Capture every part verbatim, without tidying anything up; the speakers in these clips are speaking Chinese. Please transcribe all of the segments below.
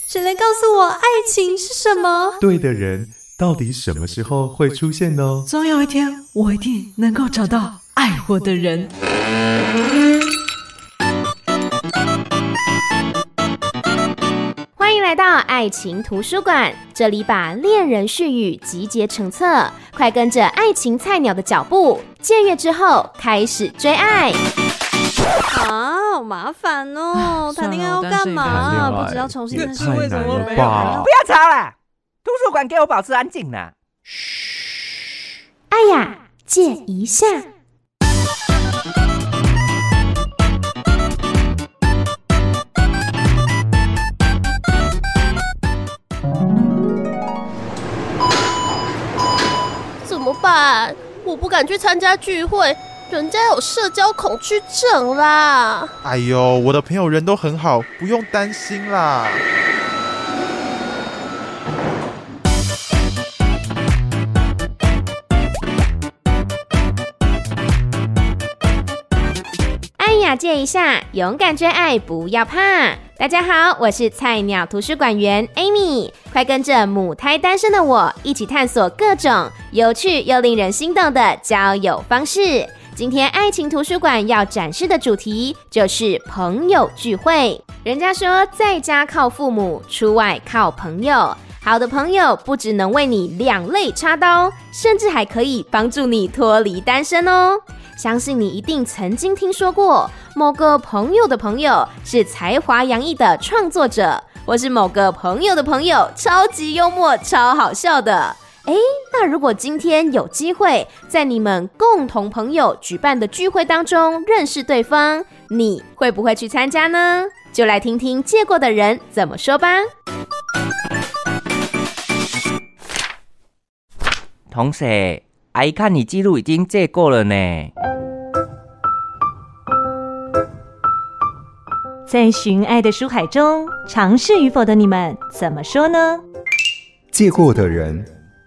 谁来告诉我爱情是什么？ 对的人到底什么时候会出现呢？ 总有一天，我一定能够找到爱我的人。 欢迎来到爱情图书馆，这里把恋人絮语集结成册，快跟着爱情菜鸟的脚步，借阅之后开始追爱。 啊，好麻烦哦！谈恋爱要干嘛？不知道重新认识为什么没有？不要吵啦！图书馆给我保持安静啦！ 嘘，哎呀，借一下。 怎么办？我不敢去参加聚会，人家有社交恐惧症啦。 哎呦，我的朋友人都很好，不用担心啦。 哎呀，借一下，勇敢追爱，不要怕。大家好，我是菜鸟图书馆员 Amy， 快跟着母胎单身的我一起探索各种有趣又令人心动的交友方式。今天爱情图书馆要展示的主题就是朋友聚会。人家说在家靠父母，出外靠朋友。好的朋友不只能为你两肋插刀，甚至还可以帮助你脱离单身哦。相信你一定曾经听说过某个朋友的朋友是才华洋溢的创作者，或是某个朋友的朋友超级幽默超好笑的。诶，那如果今天有机会在你们共同朋友举办的聚会当中认识对方，你会不会去参加呢？就来听听借过的人怎么说吧。 同学，阿姨看你记录已经借过了呢。 在寻爱的书海中，尝试与否的你们怎么说呢？ 借过的人。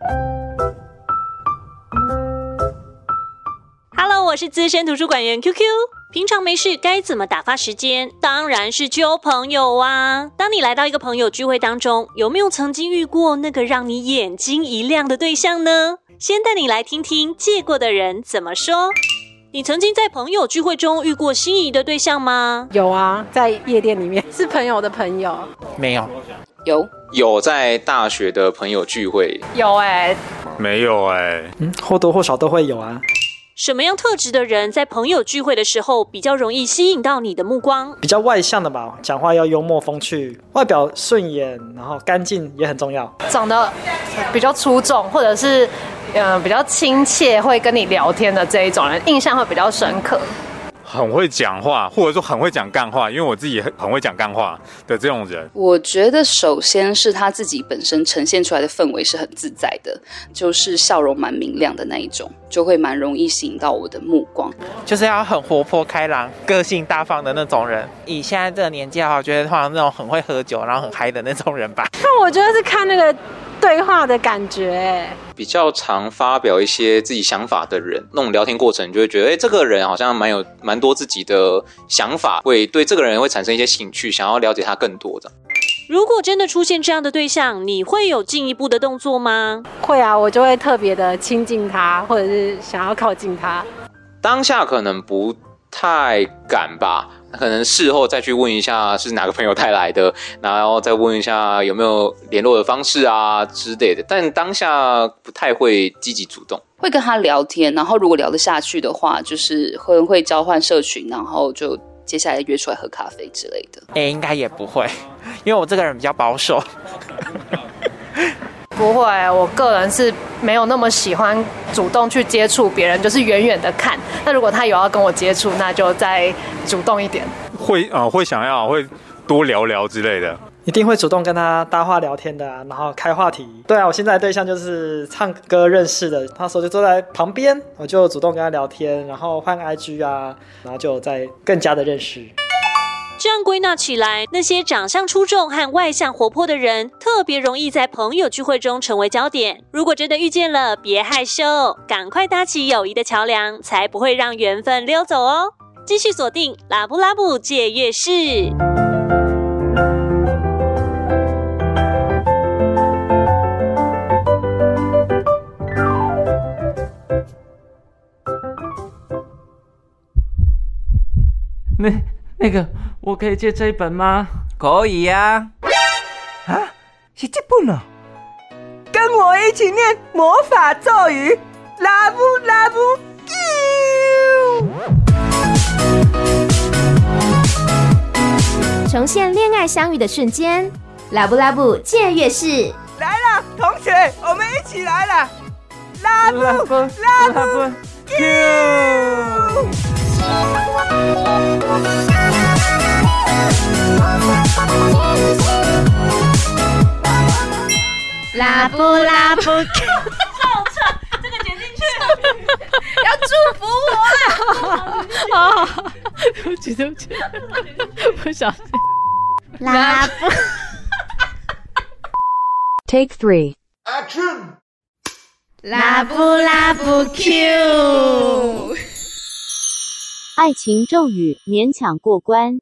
Hello， 我是资深图书馆员 Q Q。平常没事该怎么打发时间？当然是交朋友啊！当你来到一个朋友聚会当中，有没有曾经遇过那个让你眼睛一亮的对象呢？先带你来听听借过的人怎么说。你曾经在朋友聚会中遇过心仪的对象吗？ 有啊，在夜店里面，是朋友的朋友。 没有。 有有在大学的朋友聚会。 有哎、欸。 没有哎、欸。 嗯，或多或少都会有啊。 什么样特质的人在朋友聚会的时候比较容易吸引到你的目光？ 比较外向的吧，讲话要幽默风趣，外表顺眼，然后干净也很重要。 长得比较出众，或者是呃比较亲切，会跟你聊天的这一种人，印象会比较深刻。 很会讲话，或者说很会讲干话，因为我自己也很会讲干话的这种人。 我觉得首先是他自己本身呈现出来的氛围是很自在的，就是笑容蛮明亮的那一种，就会蛮容易吸引到我的目光。 就是要很活泼开朗、个性大方的那种人。以现在这个年纪的话，我觉得通常那种很会喝酒然后很嗨的那种人吧。 那我觉得是看那个对话的感觉， 比较常发表一些自己想法的人，那种聊天过程就会觉得，哎、欸，这个人好像蛮有蛮多自己的想法，会对这个人会产生一些兴趣，想要了解他更多的。 如果真的出现这样的对象，你会有进一步的动作吗？ 会啊，我就会特别的亲近他，或者是想要靠近他。 当下可能不太敢吧。可能事后再去问一下是哪个朋友带来的，然后再问一下有没有联络的方式啊之类的，但当下不太会积极主动，会跟他聊天，然后如果聊得下去的话，就是会会交换社群，然后就接下来约出来喝咖啡之类的。 哎、欸，应该也不会，因为我这个人比较保守。 不会，我个人是没有那么喜欢主动去接触别人，就是远远的看。那如果他有要跟我接触，那就再主动一点。 会呃会想要会多聊聊之类的， 一定会主动跟他搭话聊天的啊，然后开话题。对啊，我现在的对象就是唱歌认识的，他手就坐在旁边，我就主动跟他聊天，然后换 I G 啊，然后就再更加的认识。 这样归纳起来，那些长相出众和外向活泼的人，特别容易在朋友聚会中成为焦点。如果真的遇见了，别害羞，赶快搭起友谊的桥梁，才不会让缘分溜走哦。继续锁定拉布拉布借阅室。 那那个，我可以借这一本吗？ 可以呀、啊。啊，是这本哦。跟我一起念魔法咒语，拉布拉布 Q， 重现恋爱相遇的瞬间，拉布拉布借阅室来了，同学，我们一起来了，拉布拉布 Q。 拉布拉布， 照唱，这个剪进去， 要祝福我啊！啊，对不起，对不起，不小心。 拉布 ，Take three action， 拉布拉布 Q， 爱情咒语勉强过关。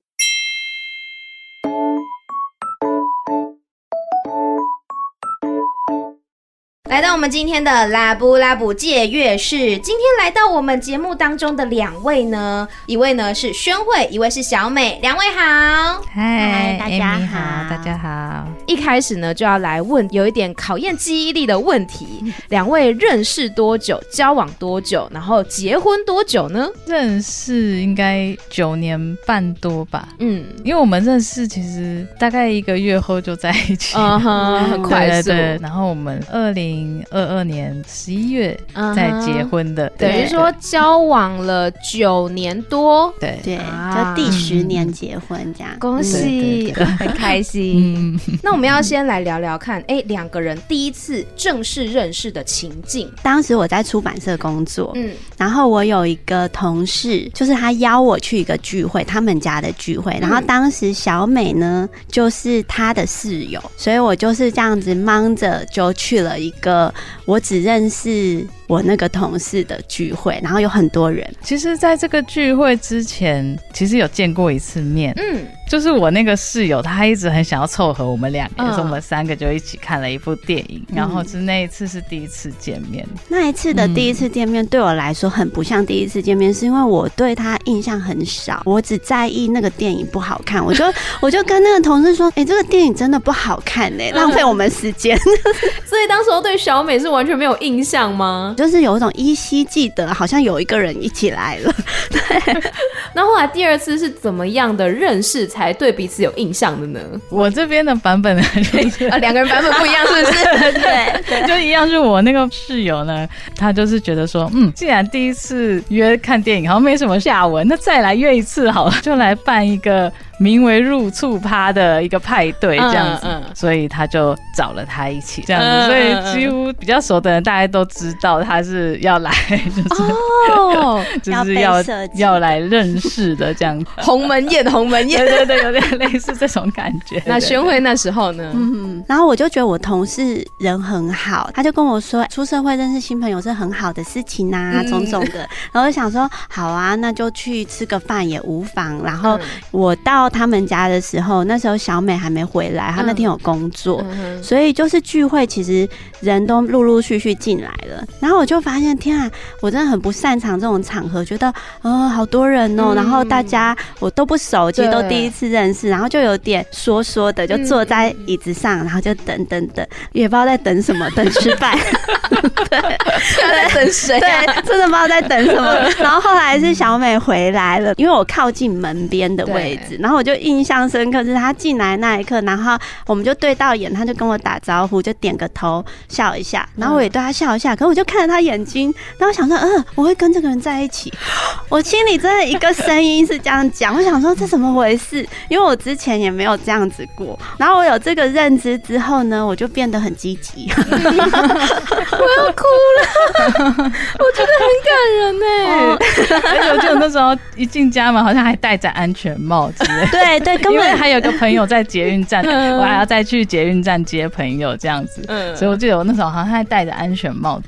来到我们今天的拉布拉布借阅室，今天来到我们节目当中的两位呢，一位呢是宣慧，一位是小美，两位好。 嗨， 大家好，大家好。 一开始呢就要来问有一点考验记忆力的问题，两位认识多久，交往多久，然后结婚多久呢？ 认识应该九年半多吧。 嗯， 因为我们认识其实大概一个月后就在一起， 嗯哼，很快速。 对对对，然后我们二零二二年十一月才结婚的， 等于说交往了九年多， 对对，就第十年结婚这样， 恭喜，很开心。那我们要先来聊聊看，哎，两个人第一次正式认识的情境。 当时我在出版社工作， 嗯， 然后我有一个同事，就是他邀我去一个聚会，他们家的聚会，然后当时小美呢就是他的室友，所以我就是这样子忙着就去了一个我只认识我那个同事的聚会，然后有很多人。 其实在这个聚会之前其实有见过一次面， 嗯， 就是我那个室友他一直很想要凑合我们两个，嗯，所以我们三个就一起看了一部电影，嗯，然后是那一次是第一次见面。 那一次的第一次见面对我来说很不像第一次见面，是因为我对他印象很少，我只在意那个电影不好看，我就我就跟那个同事说，哎，欸，这个电影真的不好看哎，欸，浪费我们时间。 所以当时候对小美是完全没有印象吗？ 就是有一种依稀记得好像有一个人一起来了。对。 那后来第二次是怎么样的认识才对彼此有印象的呢？ 我这边的版本呢，就是啊，两个人版本不一样，是不是？ 对对， 就一样。是我那个室友呢，他就是觉得说，嗯，既然第一次约看电影好像没什么下文，那再来约一次好了，就来办一个名为入厝趴的一个派对这样子，嗯嗯，所以他就找了他一起这样子，嗯，所以几乎比较熟的人大家都知道他是要来，就是哦， 就是要要来认识的这样子。 鸿门宴，鸿门宴， 对对对，有点类似这种感觉。 那宣慧那时候呢？ 嗯，然后我就觉得我同事人很好，他就跟我说，出社会认识新朋友是很好的事情啊，种种的。然后我想说，好啊，那就去吃个饭也无妨。然后我到他们家的时候，那时候小美还没回来，她那天有工作，嗯，所以就是聚会其实人都陆陆续续进来了。然后我就发现，天啊，我真的很不擅长这种场合，觉得哦好多人哦，嗯，然后大家我都不熟，其实都第一次认识，然后就有点说说的，就坐在椅子上，然后就等等等，也不知道在等什么，等吃饭。对， 在等谁啊？ 对，真的不知道在等什么。然后后来是小美回来了，因为我靠近门边的位置，然后我就印象深刻，是她进来那一刻，然后我们就对到眼，她就跟我打招呼，就点个头笑一下，然后我也对她笑一下，可是我就看着她眼睛，然后想说，嗯，我会跟这个人在一起。我心里真的一个声音是这样讲，我想说这怎么回事？因为我之前也没有这样子过。然后我有这个认知之后呢，我就变得很积极。 我要哭了，我觉得很感人哎。 而且我记得那时候一进家门，好像还戴着安全帽之类的。 对对，根本还有个朋友在捷运站，我还要再去捷运站接朋友这样子。嗯，所以我记得我那时候好像还戴着安全帽之类的。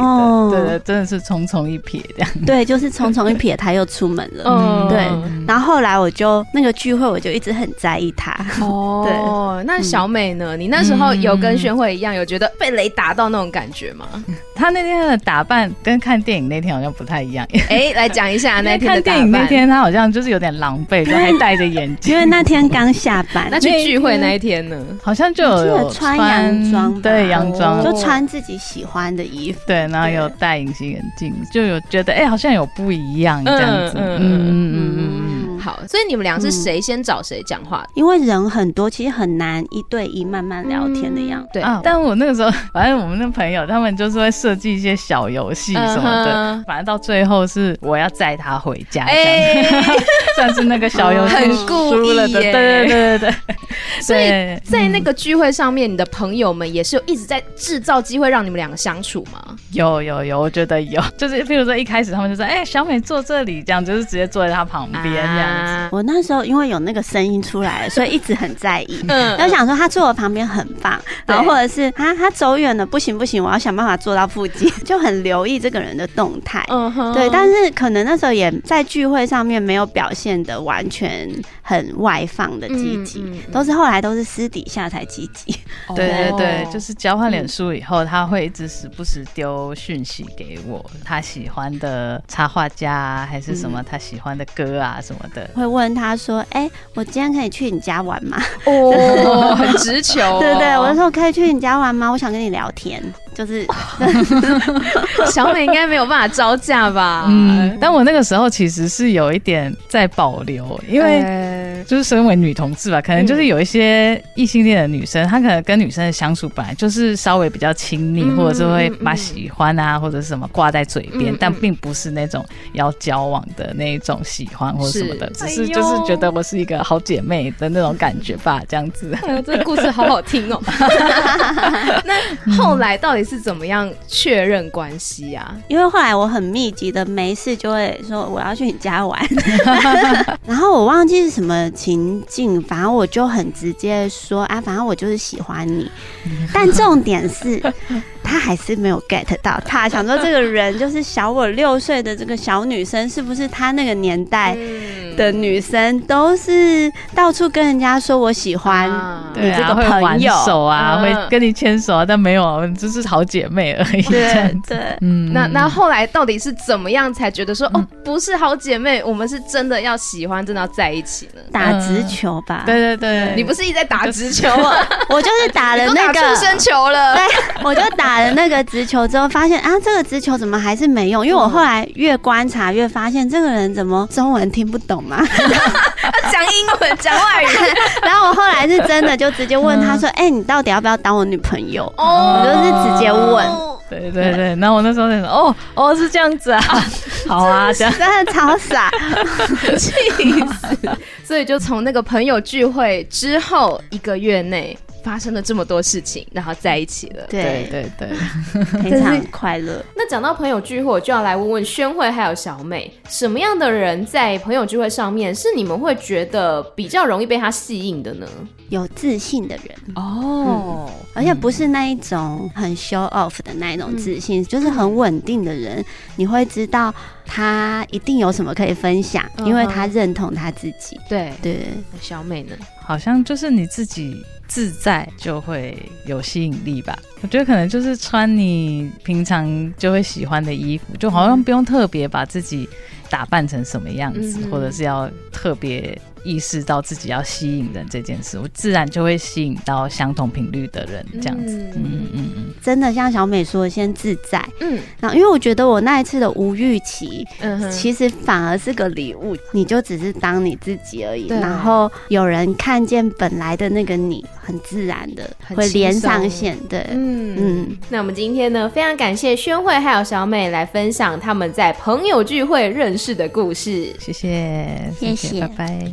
哦，对对，真的是匆匆一瞥这样。 对，就是匆匆一瞥，他又出门了。 嗯， 对。然后后来我就那个聚会，我就一直很在意他。 哦，对。那小美呢？你那时候有跟宣慧一样，有觉得被雷打到那种感觉吗？ 他那天的打扮跟看电影那天好像不太一样。 哎，来讲一下那天的打扮。 看电影那天他好像就是有点狼狈，就还戴着眼镜， 因为那天刚下班。 那去聚会那一天呢？ 好像就有有穿洋装， 对，洋装就穿自己喜欢的衣服， 对，然后有戴隐形眼镜，就有觉得哎、欸，好像有不一样这样子。嗯嗯嗯嗯嗯。好，所以你们俩是谁先找谁讲话的？ 因为人很多，其实很难一对一慢慢聊天的样子。 对、啊，但我那个时候，反正我们那朋友他们就是会设计一些小游戏什么的，嗯、反正到最后是我要载他回家，这样、欸、算是那个小游戏很故意的，对对对对对。 所以在那个聚会上面，你的朋友们也是有一直在制造机会让你们两个相处吗？ 有有有，我觉得有，就是譬如说一开始他们就说，哎、欸，小美坐这里，这样就是直接坐在他旁边这样子。 啊、我那时候因为有那个声音出来了，所以一直很在意。嗯，然后想说他坐我旁边很棒，然后或者是啊他走远了，不行不行，我要想办法坐到附近，就很留意这个人的动态。嗯哼，对，但是可能那时候也在聚会上面没有表现的完全很外放的积极、嗯嗯嗯，都是后来都是私底下才积极。 对对对，就是交换脸书以后，他会一直时不时丢讯息给我，他喜欢的插画家啊，还是什么他喜欢的歌啊什么的， 会问他说：“哎、欸，我今天可以去你家玩吗？” 哦，很直球、哦。 对对，我就说我可以去你家玩吗？我想跟你聊天。就是小美应该没有办法招架吧？ 嗯，但我那个时候其实是有一点在保留，因为就是身为女同志吧，可能就是有一些异性恋的女生，她可能跟女生的相处本来就是稍微比较亲密、嗯，或者是会把喜欢啊或者是什么挂在嘴边、嗯，但并不是那种要交往的那一种喜欢或者什么的，只是就是觉得我是一个好姐妹的那种感觉吧，这样子。 哎呦，这个故事好好听哦。那后来到底是怎么样确认关系啊？ 因为后来我很密集的没事就会说我要去你家玩，然后我忘记是什么情境，反正我就很直接说啊，反正我就是喜欢你。但重点是他还是没有 get 到，他想说这个人就是小我六岁的这个小女生，是不是他那个年代的女生都是到处跟人家说我喜欢你这个朋友， 啊、会挽手啊、嗯，会跟你牵手啊，但没有，就是好姐妹而已。 对对， 嗯，那那后来到底是怎么样才觉得说、嗯、哦，不是好姐妹，我们是真的要喜欢，真的要在一起呢？ 打直球吧。 嗯、对对对， 你不是一直在打直球吗？ 我就是打了那个出生球了。 对，我就打了那个直球之后，发现啊，这个直球怎么还是没用？因为我后来越观察越发现，这个人怎么中文听不懂嘛？ 讲英文，讲外语。 然后我后来是真的就直接问他说：“哎、欸，你到底要不要当我女朋友？”哦，我就是直接问。 对对对，然后我那时候就说：“哦哦，是这样子啊，好啊，这样真的超傻， 气死！”所以就从那个朋友聚会之后一个月内。发生了这么多事情，然后在一起了。 对对对， 非常快乐。 那讲到朋友聚会，我就要来问问宣慧还有小美，什么样的人在朋友聚会上面是你们会觉得比较容易被他吸引的呢？ 有自信的人哦、嗯， 而且不是那一种很 show off 的那一种自信，嗯、就是很稳定的人，你会知道他一定有什么可以分享，嗯、因为他认同他自己。 对对， 小美呢？ 好像就是你自己自在就会有吸引力吧。我觉得可能就是穿你平常就会喜欢的衣服，就好像不用特别把自己打扮成什么样子，嗯、或者是要特别意识到自己要吸引人这件事，我自然就会吸引到相同频率的人，这样子。嗯嗯嗯嗯， 真的像小美说的，先自在。嗯，然后因为我觉得我那一次的无预期，嗯，其实反而是个礼物，你就只是当你自己而已，然后有人看见本来的那个你，很自然的会连上线。对，嗯嗯。那我们今天呢，非常感谢宣慧还有小美来分享他们在朋友聚会认识的故事。 谢谢， 谢谢， 拜拜。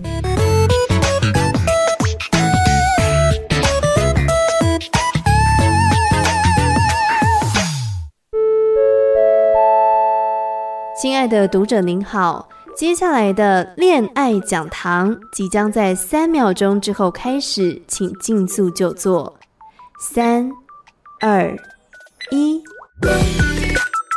亲爱的读者您好，接下来的恋爱讲堂即将在三秒钟之后开始，请尽速就座。三、二、一。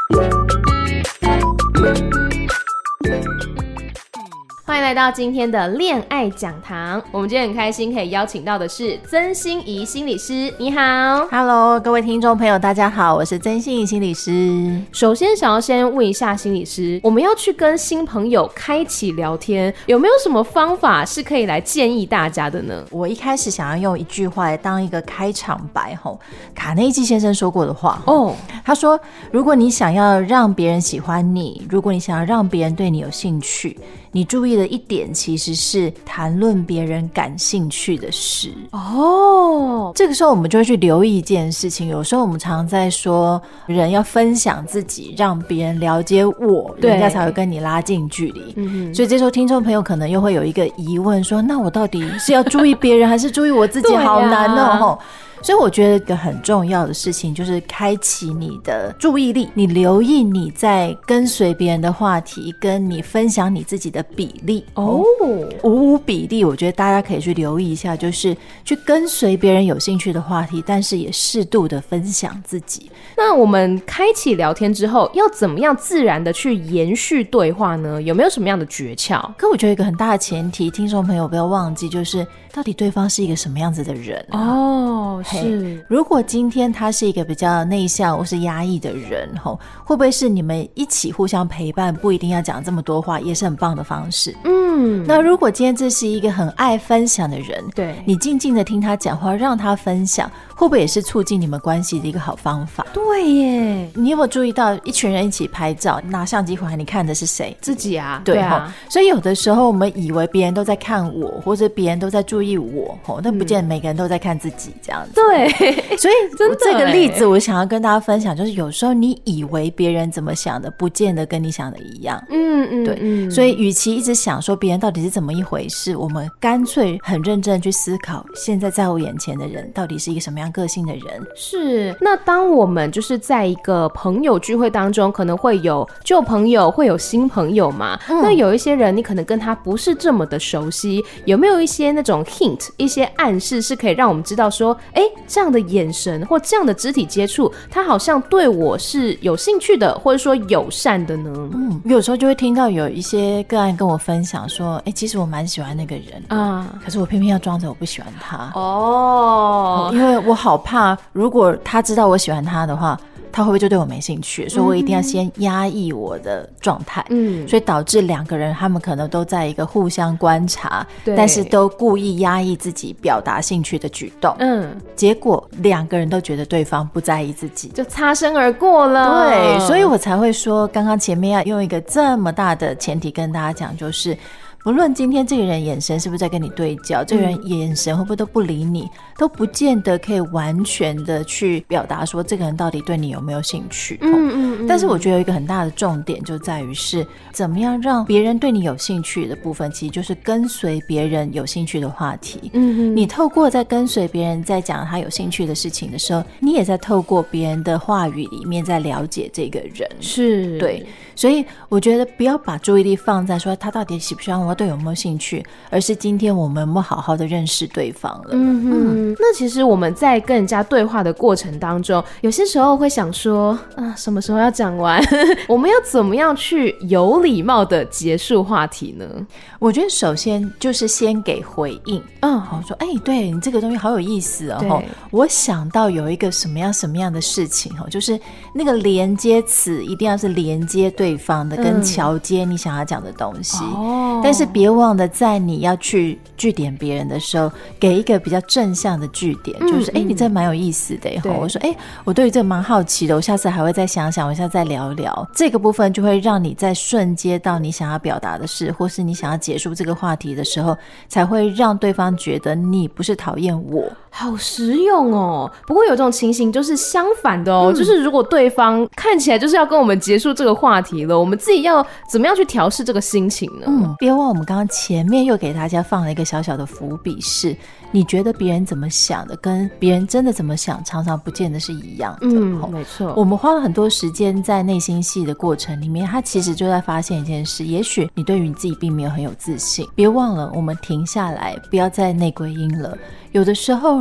欢迎来到今天的恋爱讲堂，我们今天很开心可以邀请到的是曾心怡心理师。你好。 Hello， 各位听众朋友大家好，我是曾心怡心理师。 首先想要先问一下心理师，我们要去跟新朋友开启聊天，有没有什么方法是可以来建议大家的呢？ 我一开始想要用一句话来当一个开场白，卡内基先生说过的话哦，他说如果你想要让别人喜欢你，如果你想要让别人对你有兴趣，你注意的一点其实是谈论别人感兴趣的事哦。这个时候我们就会去留意一件事情，有时候我们常常在说人要分享自己，让别人了解我，人家才会跟你拉近距离、嗯、所以这时候听众朋友可能又会有一个疑问说，那我到底是要注意别人还是注意我自己？好难哦。所以我觉得一个很重要的事情就是开启你的注意力，你留意你在跟随别人的话题跟你分享你自己的比例哦，五五比例我觉得大家可以去留意一下，就是去跟随别人有兴趣的话题，但是也适度的分享自己。 那我们开启聊天之后要怎么样自然的去延续对话呢？有没有什么样的诀窍？ 可我觉得一个很大的前提，听众朋友不要忘记，就是到底对方是一个什么样子的人啊？哦，是。如果今天他是一个比较内向或是压抑的人，会不会是你们一起互相陪伴，不一定要讲这么多话，也是很棒的方式。嗯，那如果今天这是一个很爱分享的人，对，你静静的听他讲话，让他分享，会不会也是促进你们关系的一个好方法？ 对耶。 你有没有注意到一群人一起拍照，拿相机回来，你看的是谁？ 自己啊。 对， 对啊。 所以有的时候我们以为别人都在看我，或者别人都在注意我，但不见得每个人都在看自己这样子。 对， 所以这个例子我想要跟大家分享，就是有时候你以为别人怎么想的，不见得跟你想的一样。嗯嗯，对。嗯，所以与其一直想说别人到底是怎么一回事，我们干脆很认真去思考，现在在我眼前的人到底是一个什么样个性的人。 是。那当我们就是在一个朋友聚会当中，可能会有旧朋友，会有新朋友嘛、嗯、那有一些人你可能跟他不是这么的熟悉，有没有一些那种 hint， 一些暗示是可以让我们知道说，哎，这样的眼神或这样的肢体接触，他好像对我是有兴趣的，或者说友善的呢？ 嗯，有时候就会听到有一些个案跟我分享说，哎，其实我蛮喜欢那个人啊，可是我偏偏要装着我不喜欢他哦，因为我好怕，如果他知道我喜欢他的话，他会不会就对我没兴趣？所以我一定要先压抑我的状态，嗯，所以导致两个人他们可能都在一个互相观察，但是都故意压抑自己表达兴趣的举动，嗯，结果两个人都觉得对方不在意自己， 就擦身而过了。 对，所以我才会说，刚刚前面要用一个这么大的前提跟大家讲，就是不论今天这个人眼神是不是在跟你对焦，这个人眼神会不会都不理你，都不见得可以完全的去表达说这个人到底对你有没有兴趣。嗯嗯嗯。但是我觉得有一个很大的重点就在于是怎么样让别人对你有兴趣的部分，其实就是跟随别人有兴趣的话题。嗯嗯。你透过在跟随别人在讲他有兴趣的事情的时候，你也在透过别人的话语里面在了解这个人。 是。 对。所以我觉得不要把注意力放在说他到底喜不喜欢我，对有没有兴趣，而是今天我们有没有好好的认识对方了。嗯嗯。那其实我们在跟人家对话的过程当中，有些时候会想说啊，什么时候要讲完？我们要怎么样去有礼貌的结束话题呢？ 我觉得首先就是先给回应。嗯，好，说哎，对你这个东西好有意思哦。我想到有一个什么样什么样的事情哦，就是那个连接词一定要是连接对方的，跟桥接你想要讲的东西。哦。但是别忘了，在你要去句点别人的时候，给一个比较正向的句点，嗯、就是哎，你这蛮有意思的。我说哎，我对于这个蛮好奇的，我下次还会再想想，我下次再聊聊。这个部分就会让你在瞬接到你想要表达的事，或是你想要结束这个话题的时候，才会让对方觉得你不是讨厌我。 好实用哦。不过有种情形就是相反的哦、嗯、就是如果对方看起来就是要跟我们结束这个话题了，我们自己要怎么样去调试这个心情呢？ 嗯，别忘我们刚刚前面又给大家放了一个小小的伏笔，是你觉得别人怎么想的跟别人真的怎么想常常不见得是一样的。 嗯，没错。 我们花了很多时间在内心戏的过程里面，他其实就在发现一件事，也许你对于你自己并没有很有自信。别忘了我们停下来，不要再内归因了。有的时候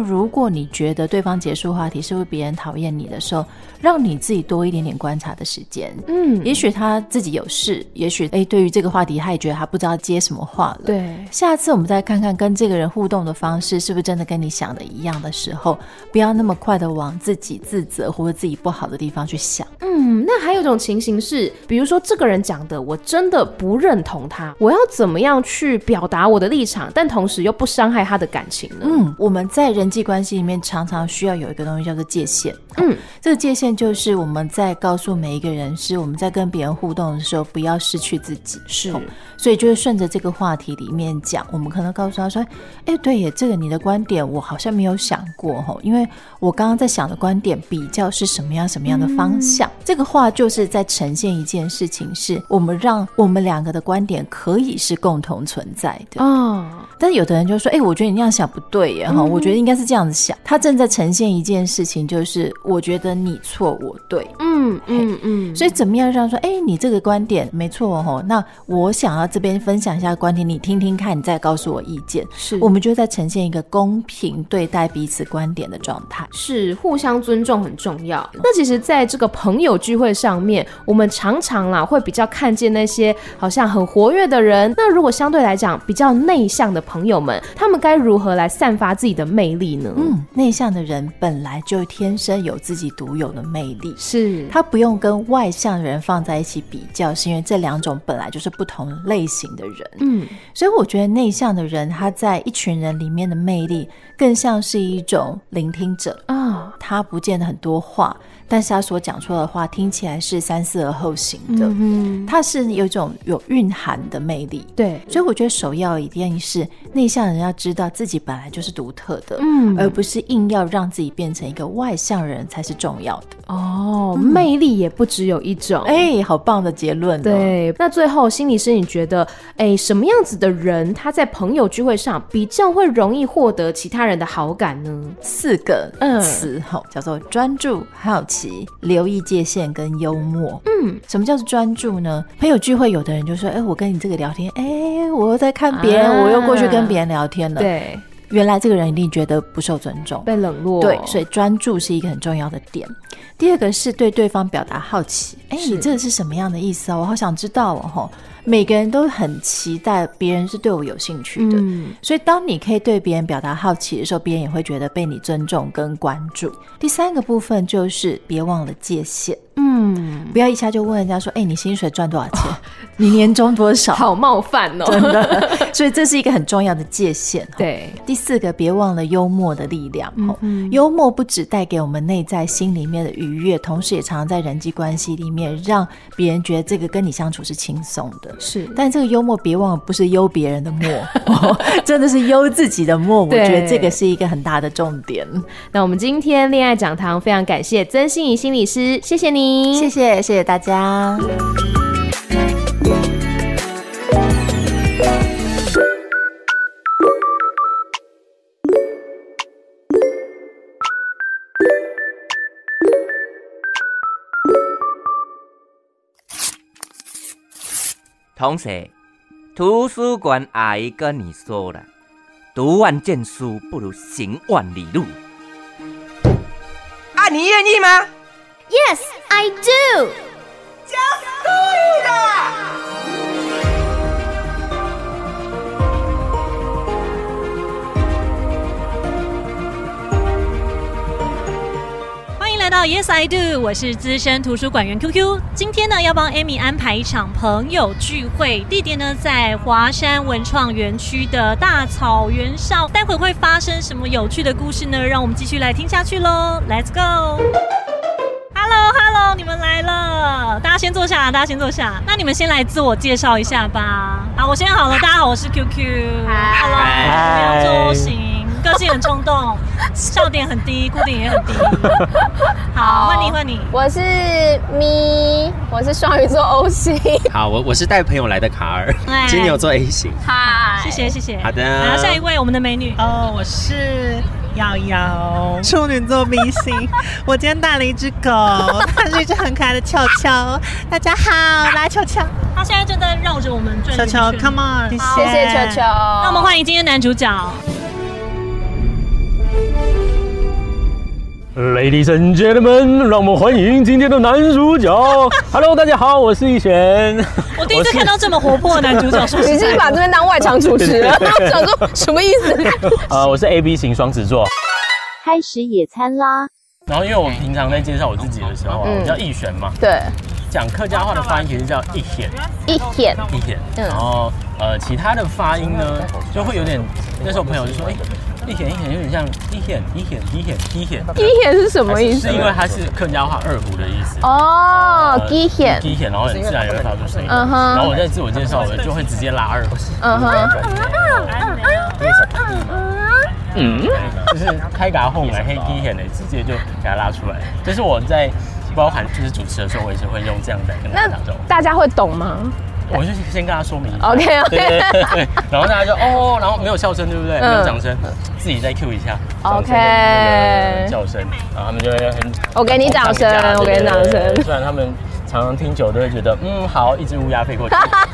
如果你觉得对方结束话题是不是别人讨厌你的时候，让你自己多一点点观察的时间。嗯，也许他自己有事，也许哎，对于这个话题他也觉得他不知道接什么话了。对，下次我们再看看跟这个人互动的方式是不是真的跟你想的一样的时候，不要那么快的往自己自责或者自己不好的地方去想。 嗯，那还有一种情形是，比如说这个人讲的我真的不认同他，我要怎么样去表达我的立场，但同时又不伤害他的感情呢？ 嗯，我们在人际关系里面常常需要有一个东西叫做界限。嗯，这个界限就是我们在告诉每一个人，是我们在跟别人互动的时候不要失去自己。是，所以就是顺着这个话题里面讲，我们可能告诉他说，哎，对耶，这个你的观点我好像没有想过，因为我刚刚在想的观点比较是什么样什么样的方向。嗯，这个话就是在呈现一件事情，是我们让我们两个的观点可以是共同存在的。哦，但是有的人就说，哎，我觉得你那样想不对耶，嗯，我觉得应该是这样子想。他正在呈现一件事情，就是我觉得你错我对。嗯嗯嗯，所以怎么样让说，哎，你这个观点没错哦，那我想要这边分享一下观点，你听听看，你再告诉我意见。是，我们就在呈现一个公平对待彼此观点的状态。 是，互相尊重很重要。那其实在这个朋友聚会上面，我们常常啦会比较看见那些好像很活跃的人，那如果相对来讲比较内向的朋友们，他们该如何来散发自己的魅力呢？嗯， 内向的人本来就天生有自己独有的魅力，是他不用跟外向的人放在一起比较，是因为这两种本来就是不同类型的人。嗯，所以我觉得内向的人他在一群人里面的魅力更像是一种聆听者啊，哦，他不见得很多话，但是他所讲出的话听起来是三思而后行的。嗯，他是有一种有蕴含的魅力。对，所以我觉得首要一定是内向人要知道自己本来就是独特的，嗯，而不是硬要让自己变成一个外向人才是重要的。 哦，嗯，魅力也不只有一种。 哎，好棒的结论。 对，那最后心理师你觉得，哎，什么样子的人他在朋友聚会上比较会容易获得其他人的好感呢？ 四个词，嗯，叫做专注、好奇、留意界限跟幽默。嗯，什么叫做专注呢？朋友聚会有的人就说，哎，我跟你这个聊天，哎，我又在看别人，啊，我又过去跟别人聊天了。对，原来这个人一定觉得不受尊重， 被冷落。 对，所以专注是一个很重要的点。第二个是对对方表达好奇，哎，你这个是什么样的意思啊？我好想知道哦。每个人都很期待别人是对我有兴趣的，嗯，所以当你可以对别人表达好奇的时候，别人也会觉得被你尊重跟关注。第三个部分就是别忘了界限。嗯，不要一下就问人家说，哎，你薪水赚多少钱？哦，你年终多少？ 好冒犯哦， 真的。所以这是一个很重要的界限。 对， 第四个，别忘了幽默的力量。嗯嗯，幽默不只带给我们内在心里面的愉悦，同时也常常在人际关系里面让别人觉得这个跟你相处是轻松的。是，但这个幽默别忘了不是幽别人的默，哦，真的是幽自己的默。我觉得这个是一个很大的重点。 那我们今天恋爱讲堂非常感谢曾心怡心理师，谢谢你。 谢谢，谢谢大家。 同学，图书馆阿姨跟你说了，读万卷书不如行万里路。啊，你愿意吗 ？Yes, I do. 就是故意的。 欢迎来到 Yes I Do， 我是资深图书馆员 Q Q。今天呢，要帮 Amy 安排一场朋友聚会，地点呢在华山文创园区的大草原上。待会会发生什么有趣的故事呢？让我们继续来听下去喽 ！Let's go。Hello Hello， 你们来了，大家先坐下，大家先坐下。那你们先来自我介绍一下吧。好，我先好了，大家好，我是 Q Q。Hello， 梁周行，个性很冲动，笑点很低，固定也很低。好，换你换你。 我是咪，我是双鱼座 O 型。 好，我我是带朋友来的卡尔，金牛座 A 型。 嗨，谢谢谢谢。 好的。 然后下一位，我们的美女。 哦，我是瑶瑶，处女座 B 型。我今天带了一只狗，它是一只很可爱的球球。大家好，来球球。 它现在正在绕着我们转。 球球 ，Come on， 谢谢球球。 那我们欢迎今天男主角。 Ladies and gentlemen， 让我们欢迎今天的男主角。Hello， 大家好，我是逸璇。 我第一次看到这么活泼的男主角，说你是把这边当外场主持了？想说什么意思？ 呃，我是 A B 型双子座。 开始野餐啦！ 然后因为我平常在介绍我自己的时候啊，我叫逸璇嘛。 对。 讲客家话的发音其实叫一显， 一显， 一显。然后呃，其他的发音呢，就会有点。那时候朋友就说，哎、欸，一显一显有点像一显一显一显一显。 一显是什么意思？ 是因为它是客家话二胡的意思。 哦，一显， 一显，然后很自然就会发出声音。 嗯哼。 然后我在自我介绍，我就会直接拉二胡。 嗯哼。 嗯，就是开嘎后来黑一显的，直接就给它拉出来。这是我在。包含就是主持的时候，我也是会用这样的跟大家讲。 大家会懂吗？ 我就先跟他说明。 OK OK。 对对对对。然后大家就哦，然后没有笑声，对不对？没有掌声，自己再 Q 一下。 OK。 叫声，然后他们就会很。 我给你掌声，我给你掌声。 虽然他们常常听久都会觉得，嗯，好，一只乌鸦飞过去。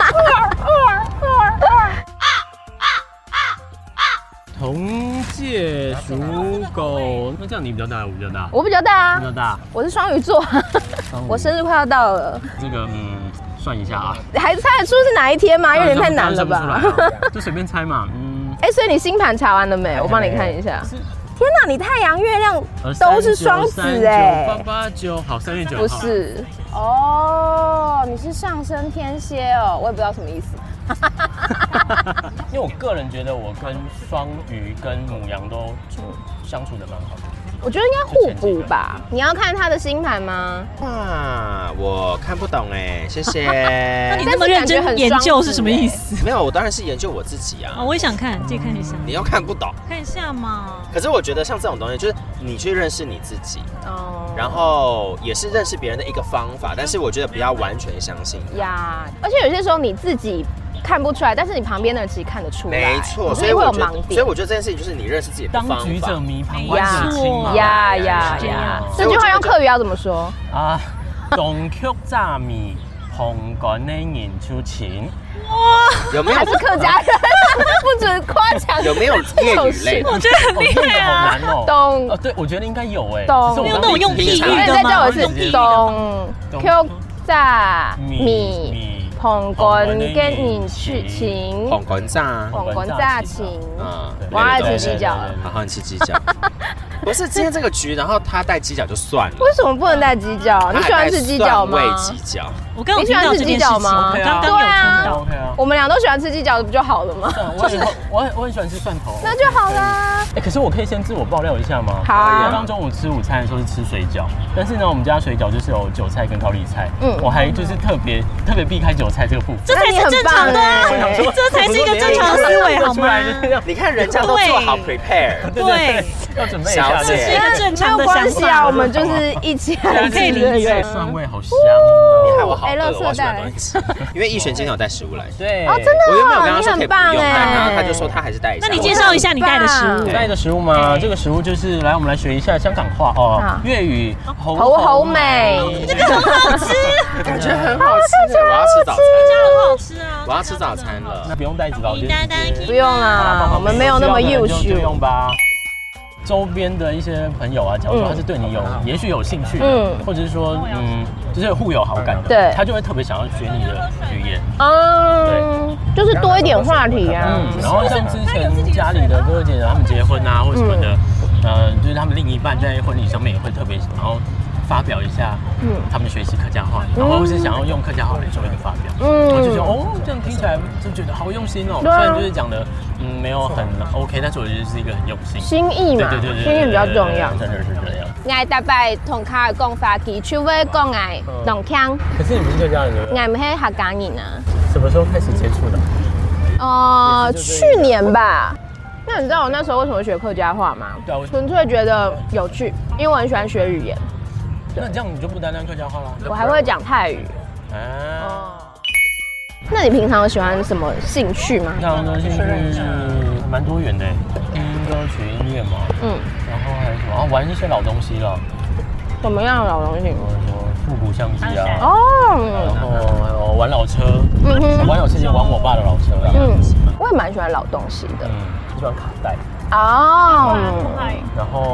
同届属狗，那这样你比较大，我比较大。 我比较大啊， 比较大。 我是双鱼座，我生日快要到了。 这个嗯，算一下啊。 还猜得出是哪一天吗？有点太难了吧？ 就随便猜嘛，嗯。 哎，所以你星盘查完了没？我帮你看一下。天哪，你太阳、月亮都是双子哎。 八八九，好，三月九号。 不是哦，你是上升天蝎哦，我也不知道什么意思。 因为我个人觉得我跟双鱼跟牡羊都相处的蛮好的， 我觉得应该互补吧。你要看他的星盘吗？ 哇，我看不懂哎，谢谢。 那你那么认真研究是什么意思？ 没有，我当然是研究我自己啊。 哦，我也想看，借看一下。 你又看不懂， 看一下嘛。 可是我觉得像这种东西，就是你去认识你自己，哦，然后也是认识别人的一个方法。但是我觉得不要完全相信呀， 而且有些时候你自己看不出来，但是你旁边的人其实看得出来。 没错， 所以会有盲点。 所以我觉得这件事情就是你认识自己的方法。 当局者迷，旁观者清嘛。 呀呀呀！这句话用客语要怎么说啊？东曲乍迷，旁观的人出情。 哇， 有没有？ 还是客家人，不准夸奖。 有没有粤语类？ 我觉得很厉害啊。 懂哦，对，我觉得应该有哎。 懂， 有那种用譬喻的吗？ 再叫我是东曲乍迷。旁观跟人去情， 旁观乍， 旁观乍情，嗯，我爱吃鸡脚， 好好吃鸡脚。不是今天这个局，然后他带鸡脚就算了。 为什么不能带鸡脚？你喜欢吃鸡脚吗？ 味鸡脚， 我刚你喜欢吃鸡脚吗？ 刚刚有听到， 我们俩都喜欢吃鸡脚，不就好了吗？ 我很我很我很喜欢吃蒜头， 那就好啦。 哎，可是我可以先自我爆料一下吗？ 好啊。 刚刚中午吃午餐的时候是吃水饺，但是呢，我们家水饺就是有韭菜跟高丽菜，嗯，我还就是特别特别避开韭菜这个部分。 这才是正常的，这才是一个正常的思维，好吗？ 你看人家都做好 prepare， 对， 要准备一下， 这是一个正常的想法啊。我们就是一起来可以理解。 蒜味好香哦， 你害我好饿，我喜欢东西。因为逸璇今天有带食物来， 对， 哦，真的， 我原本有跟他说可以不用带，然后他就说他还是带一下。 那你介绍一下你带的食物？ 带的食物吗？这个食物就是来，我们来学一下香港话哦，粤语好好美， 这个很好吃， 感觉很好吃。我要吃早餐， 这样很好吃啊！ 我要吃早餐了， 那不用袋子吧？ 不用啦，我们没有那么优秀， 就用吧。周边的一些朋友啊，假如说他是对你有、嗯、也许有兴趣的，嗯、或者是说嗯，就是互有好感的， 对， 他就会特别想要学你的语言， 嗯，对，就是多一点话题啊。 嗯，然后像之前家里的哥哥姐姐他们结婚啊，或什么的，嗯、呃，就是他们另一半在婚礼上面也会特别想要发表一下，嗯，他们学习客家话，然后或是想要用客家话来做一个发表，嗯，我就觉得哦，这样听起来就觉得好用心哦，虽然就是讲的嗯没有很 OK， 但是我觉得是一个很用心， 心意嘛，对对对，心意比较重要， 真的是这样。 我大伯同卡尔讲法基，除非讲爱农腔。 可是你不是客家人对不对？ 我们是客家人啊。 什么时候开始接触的？ 呃，去年吧。那你知道我那时候为什么学客家话吗？ 对啊， 纯粹觉得有趣，因为我很喜欢学语言。 那这样你就不单单客家话了， 我还会讲泰语。啊、哦，那你平常喜欢什么兴趣吗？ 平常的兴趣是蛮多元的，听歌曲、音乐嘛，嗯，然后还有什么？然后玩一些老东西了。 什么样的老东西？ 什么复古相机啊？ 哦， 然后还有玩老车，嗯哼，玩有车就玩我爸的老车啦。嗯， 我也蛮喜欢老东西的。 嗯，喜欢卡带。 哦， 然后那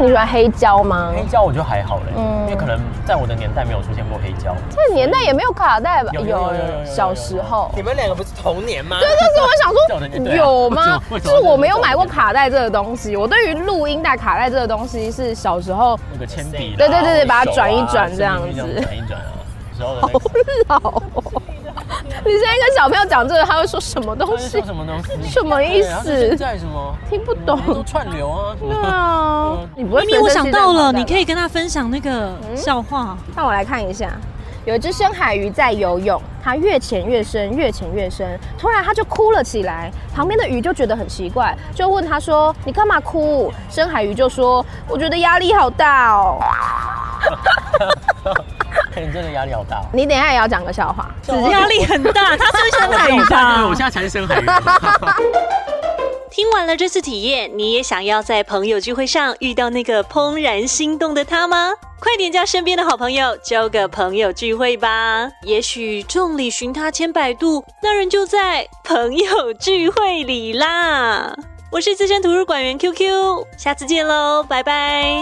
你喜欢黑胶吗？ 黑胶我觉得还好嘞，嗯，因为可能在我的年代没有出现过黑胶。 这年代也没有卡带吧？ 有有有有有。 小时候， 你们两个不是同年吗？ 对，就是我想说有吗？就是我没有买过卡带这个东西，我对于录音带、卡带这个东西是小时候那个铅笔， 对对对对，把它转一转这样子， 转一转啊，时候的好老哦。你现在跟小朋友讲这个，他会说什么东西？ 什么东西？ 什么意思？ 现在什么？ 听不懂。 都串流啊。 对啊。你不会？ 因为我想到了，你可以跟他分享那个笑话。 让我来看一下。有一只深海鱼在游泳，它越潜越深，越潜越深，突然它就哭了起来。旁边的鱼就觉得很奇怪，就问他说：“你干嘛哭？”深海鱼就说：“我觉得压力好大哦。” 你真的压力好大、哦。 你等一下也要讲个笑话， 压力很大。他是深海鱼吧？ 我现在才是深海鱼。 听完了这次体验，你也想要在朋友聚会上遇到那个怦然心动的他吗？快点叫身边的好朋友交个朋友聚会吧！也许众里寻他千百度，那人就在朋友聚会里啦！我是资深图书馆员 Q Q， 下次见喽，拜拜。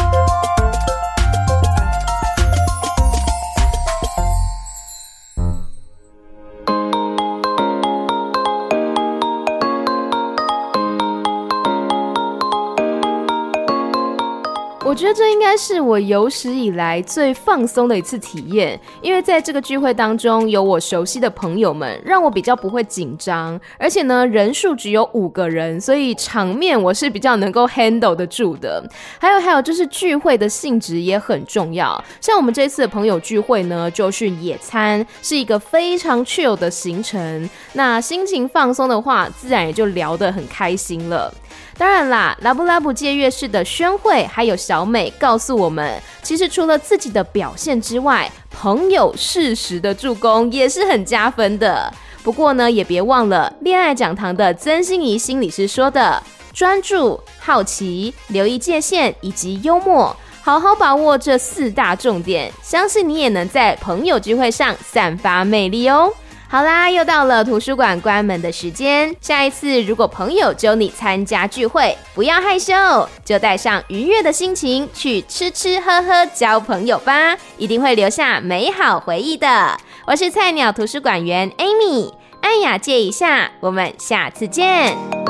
我觉得这应该是我有史以来最放松的一次体验，因为在这个聚会当中有我熟悉的朋友们，让我比较不会紧张，而且呢人数只有五个人，所以场面我是比较能够 handle 得住的。还有还有就是聚会的性质也很重要，像我们这次的朋友聚会呢，就是野餐，是一个非常 chill 的行程，那心情放松的话，自然也就聊得很开心了。当然啦，拉布拉布借阅室的宣慧还有小美告诉我们，其实除了自己的表现之外，朋友适时的助攻也是很加分的。不过呢，也别忘了恋爱讲堂的曾心怡心理师说的，专注、好奇、留意界限以及幽默，好好把握这四大重点，相信你也能在朋友聚会上散发魅力哦。好啦，又到了图书馆关门的时间。下一次如果朋友揪你参加聚会，不要害羞，就带上愉悦的心情去吃吃喝喝交朋友吧，一定会留下美好回忆的。我是菜鸟图书馆员 Amy， 安雅借一下，我们下次见。